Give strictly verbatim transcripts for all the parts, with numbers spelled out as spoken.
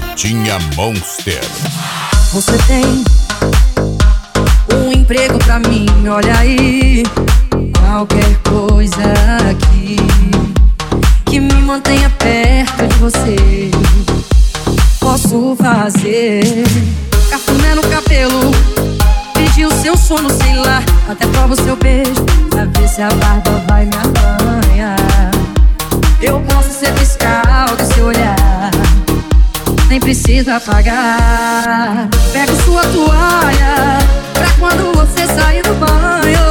Carretinha Monster. Você tem um emprego pra mim, olha aí. Qualquer coisa aqui que me mantenha perto de você, posso fazer. Cafuné no cabelo, pedir o seu sono, sei lá. Até provo o seu beijo, pra ver se a barba vai me arranhar. Eu posso ser fiscal do seu olhar, nem precisa pagar. Pego sua toalha pra quando você sair do banho.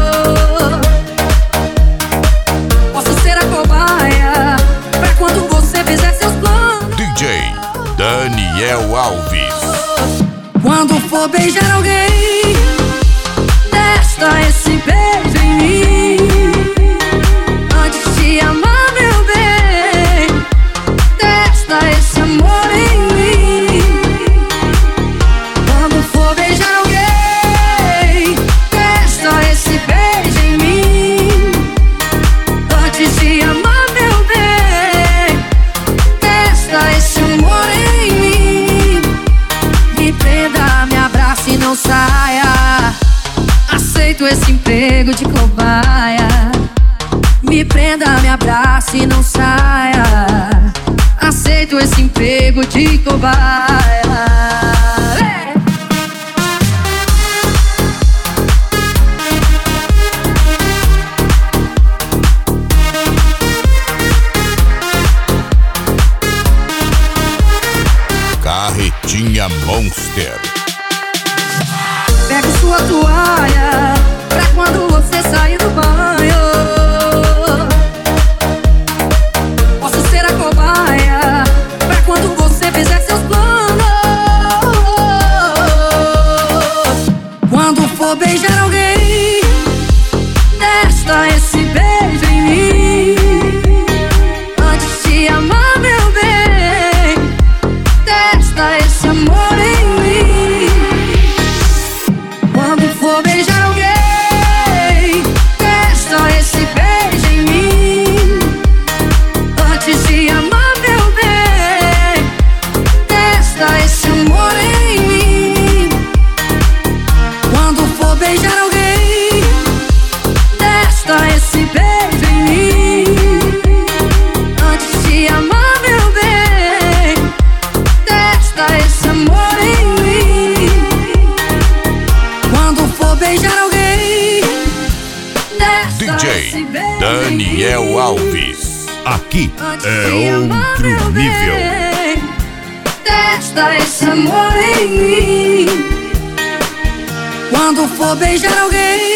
Posso ser a cobaia pra quando você fizer seus planos. D J Daniel Alves. Quando for beijar alguém, testa esse beijo em mim. Antes de amar, meu bem, testa esse amor em mim. Quando for beijar alguém, testa esse beijo em mim. Antes de amar, meu bem, testa esse amor em mim. Me prenda, me abrace e não saia. Aceito esse emprego de cobaia. Me prenda, me abrace e não saia. Aceito esse emprego de cobaia. Hey! Carretinha Monster. Pego sua toalha pra quando você sair do banho. Posso ser a cobaia pra quando você fizer seus planos. Quando for beijar alguém, testa esse beijo em mim. Antes de amar, meu bem, testa esse amor em mim. Quando for beijar alguém, testa esse beijo em mim. Antes de amar, meu bem, testa esse amor em mim. Quando for beijar alguém, testa esse beijo em mim. Antes de amar, meu bem, testa esse amor em mim. Quando for beijar alguém, D J Daniel Alves. Aqui é outro nível. Testa esse amor em mim. Quando for beijar alguém,